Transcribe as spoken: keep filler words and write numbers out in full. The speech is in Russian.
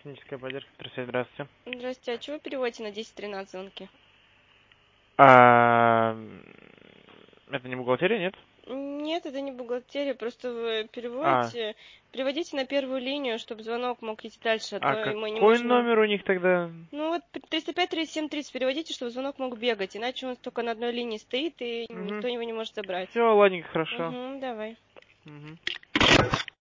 Техническая поддержка. Здравствуйте, здравствуйте. Здравствуйте, а чего вы переводите на десять тринадцать звонки? А, это не бухгалтерия, нет? Нет, это не бухгалтерия, просто вы А, переводите, переводите на первую линию, чтобы звонок мог идти дальше, а а то мы не какой можем... номер у них тогда? Ну вот триста пять тридцать семь тридцать переводите, чтобы звонок мог бегать, иначе он только на одной линии стоит, и Угу. никто его не может забрать. Все, ладненько, хорошо. Угу, давай. Угу.